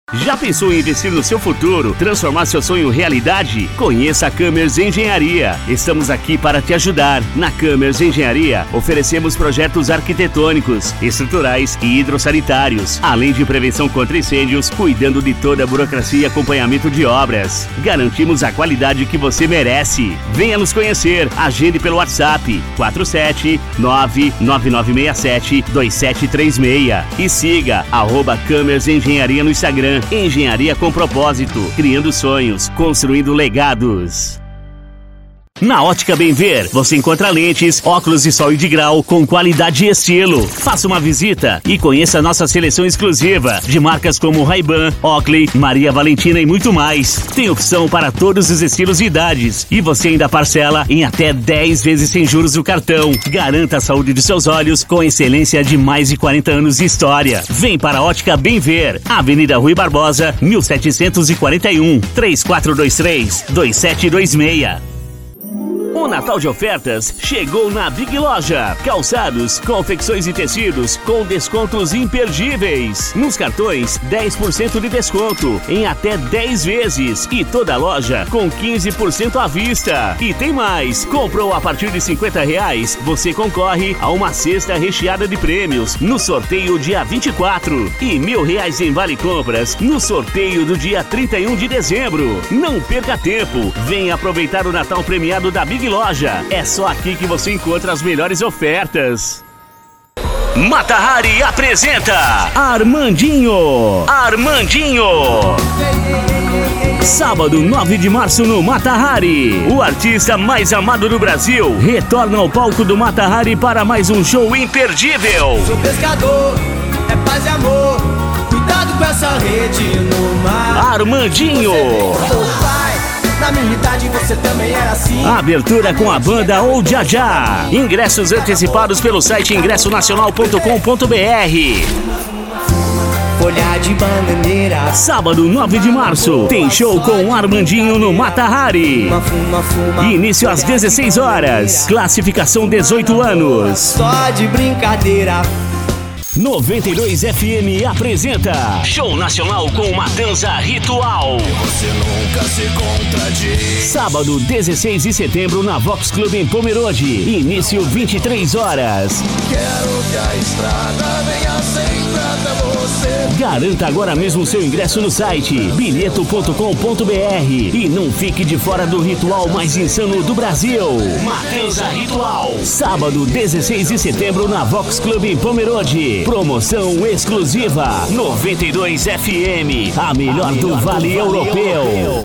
Já pensou em investir no seu futuro, transformar seu sonho em realidade? Conheça a Camers Engenharia. Estamos aqui para te ajudar. Na Camers Engenharia, oferecemos projetos arquitetônicos, estruturais e hidrossanitários, além de prevenção contra incêndios, cuidando de toda a burocracia e acompanhamento de obras. Garantimos a qualidade que você merece. Venha nos conhecer. Agende pelo WhatsApp 479-9967-2736 e siga @Camers Engenharia no Instagram. Engenharia com propósito, criando sonhos, construindo legados. Na Ótica Bem Ver, você encontra lentes, óculos de sol e de grau com qualidade e estilo. Faça uma visita e conheça a nossa seleção exclusiva de marcas como Ray-Ban, Oakley, Maria Valentina e muito mais. Tem opção para todos os estilos e idades e você ainda parcela em até 10 vezes sem juros no cartão. Garanta a saúde de seus olhos com excelência de mais de 40 anos de história. Vem para a Ótica Bem Ver, Avenida Rui Barbosa, 1741, 3423-2726. O Natal de ofertas chegou na Big Loja. Calçados, confecções e tecidos com descontos imperdíveis. Nos cartões, 10% de desconto em até 10 vezes. E toda a loja com 15% à vista. E tem mais. Comprou a partir de R$50, você concorre a uma cesta recheada de prêmios no sorteio dia 24. E R$1.000 em vale compras no sorteio do dia 31 de dezembro. Não perca tempo. Venha aproveitar o Natal premiado da Big Loja. É só aqui que você encontra as melhores ofertas. Mata Hari apresenta Armandinho. Sábado, 9 de março no Mata Hari. O artista mais amado do Brasil retorna ao palco do Mata Hari para mais um show imperdível. Sou pescador, é paz e amor. Cuidado com essa rede no mar. Armandinho. Na minha idade você também era assim. Abertura com a banda Ou Já Já. Ingressos antecipados pelo site ingressonacional.com.br. Folha de bananeira. Sábado, 9 de março, tem show com Armandinho no Mata Hari. Início às 16 horas. Classificação 18 anos. Só de brincadeira. 92 FM apresenta Show Nacional com Matanza Ritual. Você nunca se contradiz. Sábado, 16 de setembro na Vox Club em Pomerode. Início 23 horas. Quero que a estrada venha sempre até você. Garanta agora mesmo seu ingresso no site bilheto.com.br e não fique de fora do ritual mais insano do Brasil. Matanza Ritual. Sábado, 16 de setembro na Vox Club em Pomerode. Promoção exclusiva 92 FM, a melhor do Vale Europeu.